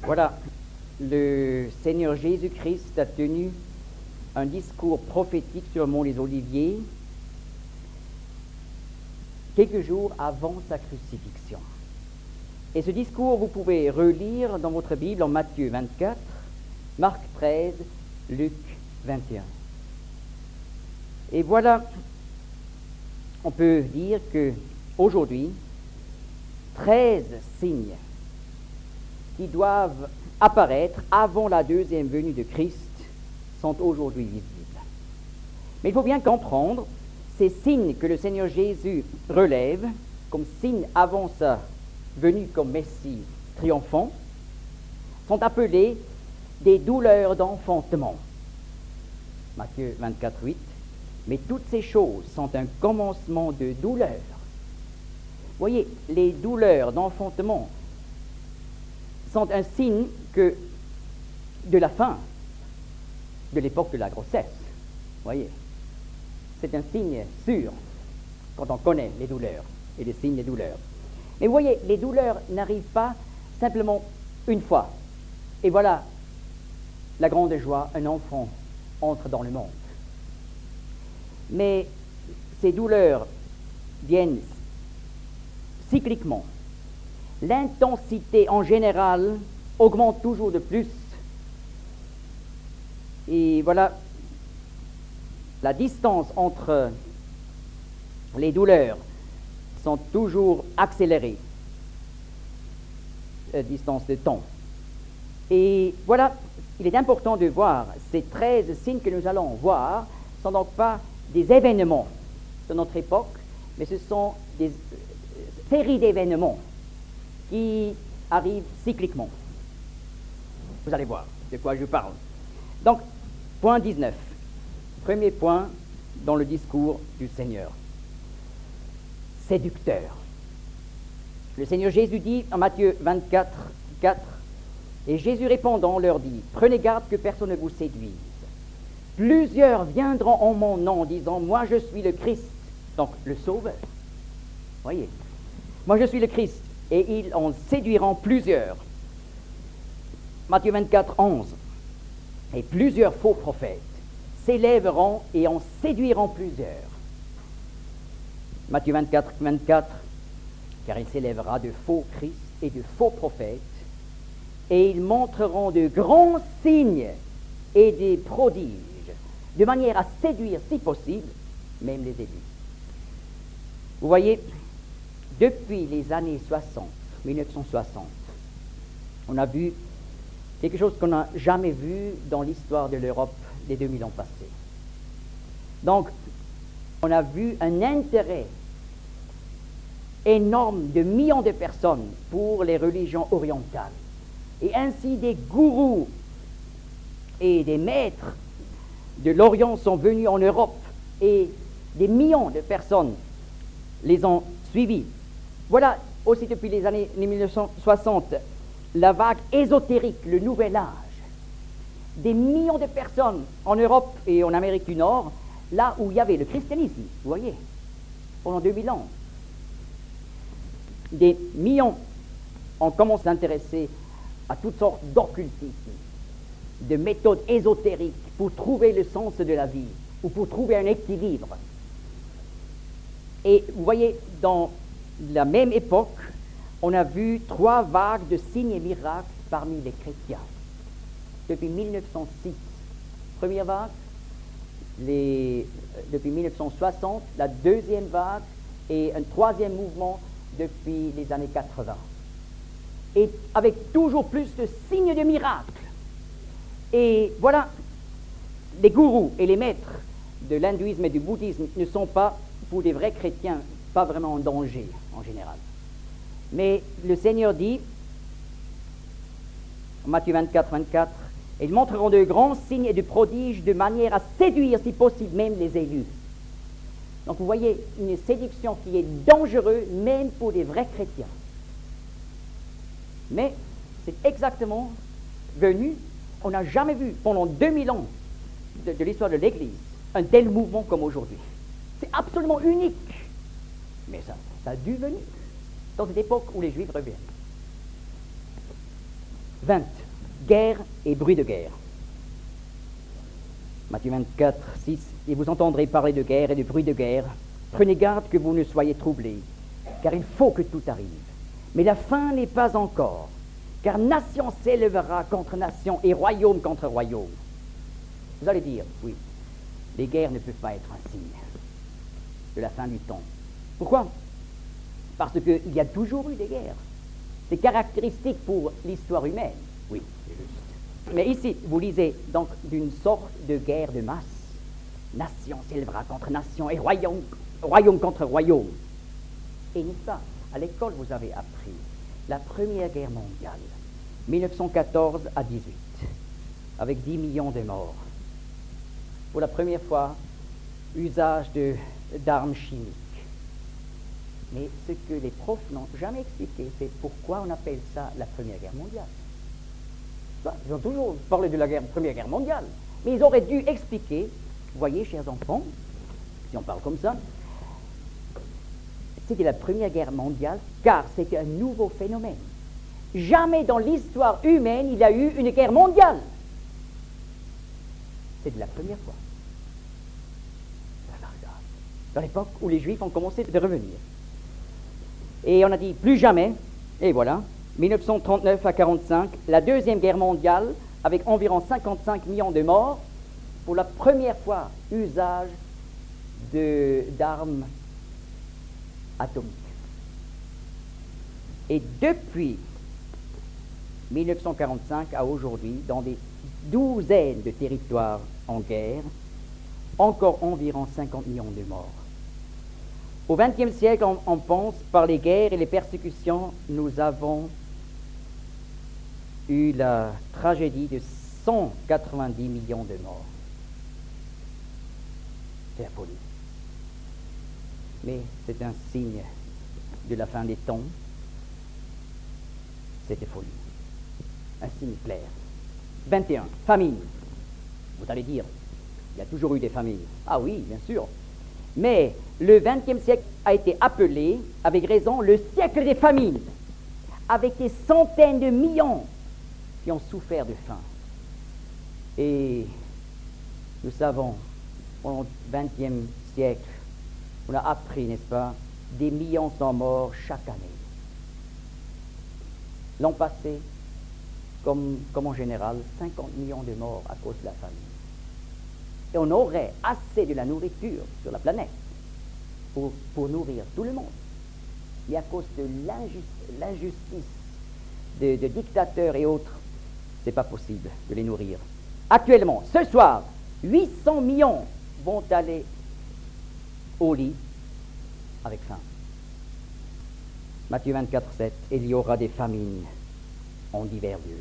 Voilà, le Seigneur Jésus-Christ a tenu un discours prophétique sur le mont des Oliviers quelques jours avant sa crucifixion. Et ce discours, vous pouvez relire dans votre Bible en Matthieu 24, Marc 13, Luc 21. Et voilà, on peut dire que aujourd'hui, 13 signes qui doivent apparaître avant la deuxième venue de Christ sont aujourd'hui visibles. Mais il faut bien comprendre, ces signes que le Seigneur Jésus relève comme signes avant sa venue comme Messie triomphant sont appelés des douleurs d'enfantement. Matthieu 24, 8. Mais toutes ces choses sont un commencement de douleur. Voyez, les douleurs d'enfantement sont un signe de la fin de l'époque de la grossesse. Voyez, c'est un signe sûr quand on connaît les douleurs et les signes des douleurs. Mais vous voyez, les douleurs n'arrivent pas simplement une fois. Et voilà, la grande joie, un enfant entre dans le monde. Mais ces douleurs viennent cycliquement. L'intensité en général augmente toujours de plus. Et voilà, la distance entre les douleurs sont toujours accélérées. Distance de temps. Et voilà, il est important de voir ces 13 signes que nous allons voir ne sont donc pas des événements de notre époque, mais ce sont des séries d'événements qui arrivent cycliquement. Vous allez voir de quoi je parle. Donc, point 19. Premier point dans le discours du Seigneur. Séducteur. Le Seigneur Jésus dit en Matthieu 24, 4, et Jésus répondant leur dit, prenez garde que personne ne vous séduise. Plusieurs viendront en mon nom, disant, moi je suis le Christ, donc le Sauveur. Voyez, moi je suis le Christ, et ils en séduiront plusieurs. Matthieu 24, 11, et plusieurs faux prophètes s'élèveront et en séduiront plusieurs. Matthieu 24, 24, car il s'élèvera de faux Christ et de faux prophètes, et ils montreront de grands signes et des prodiges, de manière à séduire, si possible, même les élus. Vous voyez, depuis les années 60, 1960, on a vu quelque chose qu'on n'a jamais vu dans l'histoire de l'Europe des 2000 ans passés. Donc, on a vu un intérêt énorme de millions de personnes pour les religions orientales. Et ainsi des gourous et des maîtres de l'Orient sont venus en Europe et des millions de personnes les ont suivis. Voilà aussi depuis les années 1960 la vague ésotérique, le nouvel âge. Des millions de personnes en Europe et en Amérique du Nord, là où il y avait le christianisme, vous voyez, pendant 2000 ans. Des millions ont commencé à s'intéresser à toutes sortes d'occultisme, de méthodes ésotériques pour trouver le sens de la vie ou pour trouver un équilibre. Et vous voyez, dans la même époque, on a vu 3 vagues de signes et miracles parmi les chrétiens. Depuis 1906, première vague, depuis 1960, la deuxième vague et un troisième mouvement depuis les années 80. Et avec toujours plus de signes de miracles. Et voilà, les gourous et les maîtres de l'hindouisme et du bouddhisme ne sont pas, pour des vrais chrétiens, pas vraiment en danger en général. Mais le Seigneur dit, en Matthieu 24, 24, ils montreront de grands signes et de prodiges de manière à séduire, si possible, même les élus. Donc vous voyez, une séduction qui est dangereuse, même pour des vrais chrétiens. Mais c'est exactement venu, on n'a jamais vu pendant 2000 ans de l'histoire de l'Église un tel mouvement comme aujourd'hui. C'est absolument unique. Mais ça a dû venir dans cette époque où les Juifs reviennent. 20. Guerre et bruit de guerre. Matthieu 24, 6. Et vous entendrez parler de guerre et de bruit de guerre. Prenez garde que vous ne soyez troublés, car il faut que tout arrive. Mais la fin n'est pas encore, car nation s'élèvera contre nation et royaume contre royaume. Vous allez dire, oui, les guerres ne peuvent pas être un signe de la fin du temps. Pourquoi? Parce qu'il y a toujours eu des guerres. C'est caractéristique pour l'histoire humaine. Oui, c'est juste. Mais ici, vous lisez donc d'une sorte de guerre de masse. Nation s'élèvera contre nation et royaume contre royaume. Et n'est-ce pas, à l'école, vous avez appris la Première Guerre mondiale, 1914 à 18, avec 10 millions de morts. Pour la première fois, usage d'armes chimiques. Mais ce que les profs n'ont jamais expliqué, c'est pourquoi on appelle ça la Première Guerre mondiale. Ils ont toujours parlé de la Première Guerre mondiale, mais ils auraient dû expliquer, vous voyez, chers enfants, si on parle comme ça, c'était la Première Guerre mondiale, car c'était un nouveau phénomène. Jamais dans l'histoire humaine, il y a eu une guerre mondiale. C'est de la première fois. Dans l'époque où les Juifs ont commencé de revenir. Et on a dit plus jamais, et voilà, 1939 à 1945, la Deuxième Guerre mondiale, avec environ 55 millions de morts, pour la première fois, usage d'armes atomiques. Et depuis 1945 à aujourd'hui, dans des douzaines de territoires en guerre, encore environ 50 millions de morts. Au XXe siècle, on pense, par les guerres et les persécutions, nous avons eu la tragédie de 190 millions de morts. C'est la folie. Mais c'est un signe de la fin des temps. C'était folie. Un signe clair. 21. Famine. Vous allez dire, il y a toujours eu des famines. Ah oui, bien sûr. Mais le XXe siècle a été appelé, avec raison, le siècle des famines, avec des centaines de millions qui ont souffert de faim. Et nous savons, au XXe siècle, on a appris, n'est-ce pas, des millions sont morts chaque année. L'an passé, comme en général, 50 millions de morts à cause de la famine. Et on aurait assez de la nourriture sur la planète pour nourrir tout le monde. Mais à cause de l'injustice de dictateurs et autres, ce n'est pas possible de les nourrir. Actuellement, ce soir, 800 millions vont aller au lit avec faim. Matthieu 24, 7, il y aura des famines en divers lieux.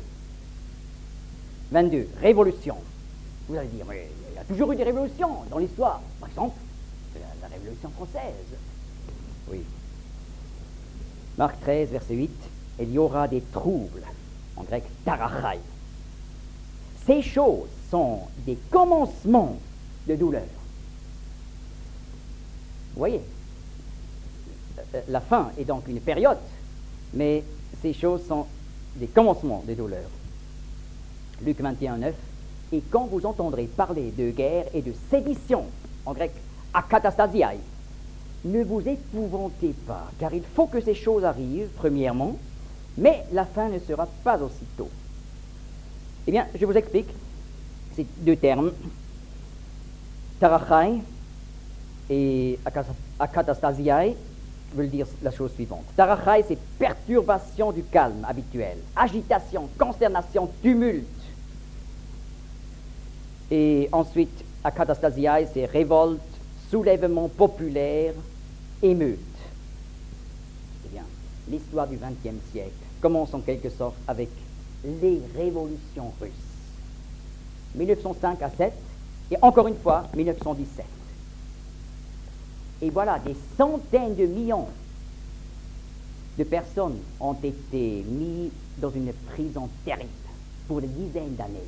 22, révolution. Vous allez dire, mais il y a toujours eu des révolutions dans l'histoire. Par exemple, la Révolution française. Oui. Marc 13, verset 8, il y aura des troubles, en grec, tarachai. Ces choses sont des commencements de douleur. Vous voyez, la fin est donc une période, mais ces choses sont des commencements de douleur. Luc 21, 9, et quand vous entendrez parler de guerre et de sédition, en grec, akatastasiai, ne vous épouvantez pas, car il faut que ces choses arrivent, premièrement, mais la fin ne sera pas aussitôt. Eh bien, je vous explique ces deux termes, tarachai et akatastasiai, veulent dire la chose suivante. Tarachai, c'est perturbation du calme habituel, agitation, consternation, tumulte. Et ensuite, akatastasiai, c'est révolte, soulèvement populaire, émeute. Eh bien, l'histoire du XXe siècle commence en quelque sorte avec les révolutions russes. 1905 à 7, et encore une fois, 1917. Et voilà, des centaines de millions de personnes ont été mises dans une prison terrible pour des dizaines d'années.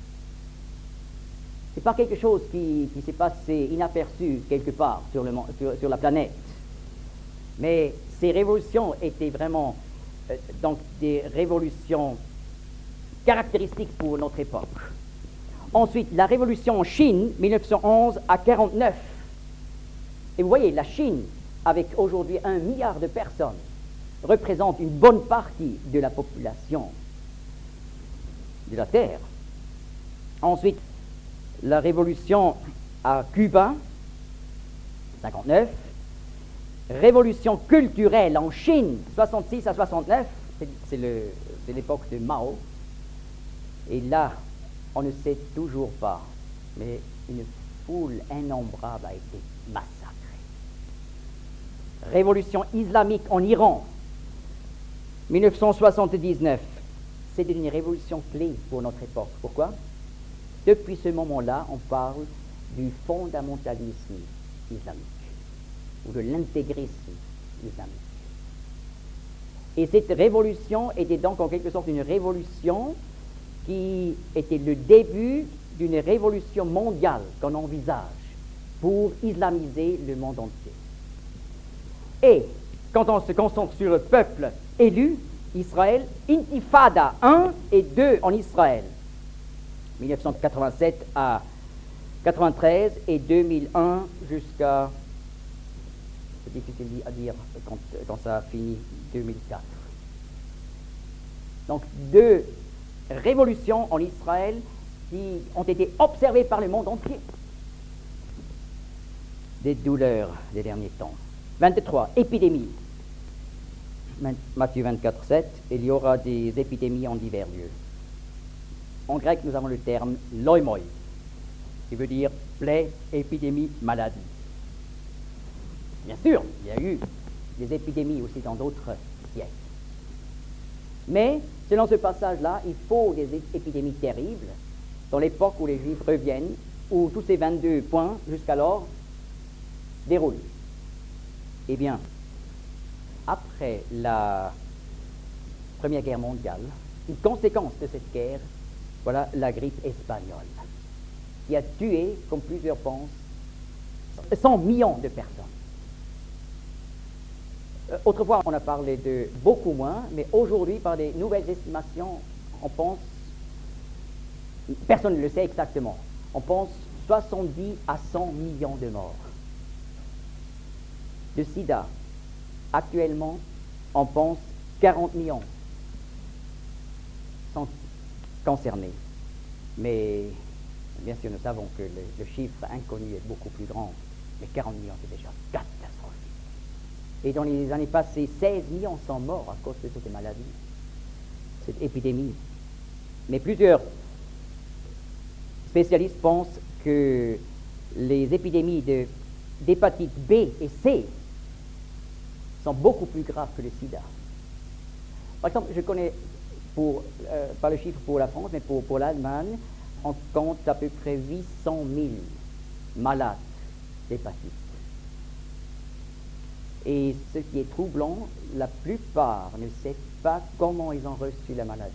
Ce n'est pas quelque chose qui s'est passé inaperçu quelque part sur la planète. Mais ces révolutions étaient vraiment donc des révolutions caractéristique pour notre époque. Ensuite, la révolution en Chine, 1911 à 49. Et vous voyez, la Chine, avec aujourd'hui 1 milliard de personnes, représente une bonne partie de la population de la Terre. Ensuite, la révolution à Cuba, 59. Révolution culturelle en Chine, 66 à 69, c'est l'époque de Mao. Et là, on ne sait toujours pas, mais une foule innombrable a été massacrée. Révolution islamique en Iran, 1979. C'est une révolution clé pour notre époque. Pourquoi? Depuis ce moment-là, on parle du fondamentalisme islamique ou de l'intégrisme islamique. Et cette révolution était donc en quelque sorte une révolution qui était le début d'une révolution mondiale qu'on envisage pour islamiser le monde entier. Et quand on se concentre sur le peuple élu, Israël, Intifada 1 et 2 en Israël, 1987 à 93 et 2001 jusqu'à, c'est difficile à dire quand ça a fini, 2004. Donc 2 révolutions en Israël qui ont été observées par le monde entier. Des douleurs des derniers temps. 23, épidémies. Matthieu 24, 7, il y aura des épidémies en divers lieux. En grec, nous avons le terme loimoi, qui veut dire plaie, épidémie, maladie. Bien sûr, il y a eu des épidémies aussi dans d'autres siècles. Mais, selon ce passage-là, il faut des épidémies terribles dans l'époque où les Juifs reviennent, où tous ces 22 points, jusqu'alors, déroulent. Eh bien, après la Première Guerre mondiale, une conséquence de cette guerre, voilà la grippe espagnole, qui a tué, comme plusieurs pensent, 100 millions de personnes. Autrefois, on a parlé de beaucoup moins, mais aujourd'hui, par des nouvelles estimations, on pense, personne ne le sait exactement, on pense 70 à 100 millions de morts. Le sida, actuellement, on pense 40 millions sont concernés. Mais, bien sûr, nous savons que le chiffre inconnu est beaucoup plus grand. Mais 40 millions, c'est déjà catastrophique. Et dans les années passées, 16 millions sont morts à cause de cette maladie, cette épidémie. Mais plusieurs spécialistes pensent que les épidémies d'hépatite B et C sont beaucoup plus graves que le sida. Par exemple, je connais, pas le chiffre pour la France, mais pour l'Allemagne, on compte à peu près 800 000 malades d'hépatite. Et ce qui est troublant, la plupart ne savent pas comment ils ont reçu la maladie.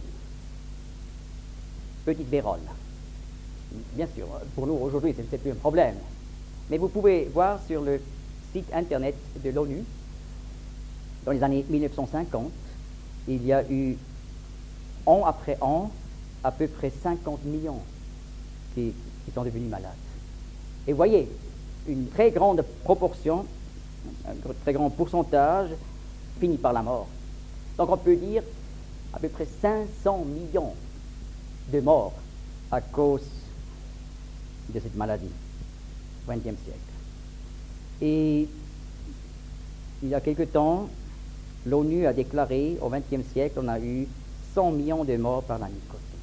Petite vérole. Bien sûr, pour nous aujourd'hui, ce n'est plus un problème. Mais vous pouvez voir sur le site internet de l'ONU, dans les années 1950, il y a eu, an après an, à peu près 50 millions qui sont devenus malades. Et vous voyez, une très grande proportion, un très grand pourcentage finit par la mort. Donc on peut dire à peu près 500 millions de morts à cause de cette maladie, au XXe siècle. Et il y a quelque temps, l'ONU a déclaré, au XXe siècle, on a eu 100 millions de morts par la nicotine.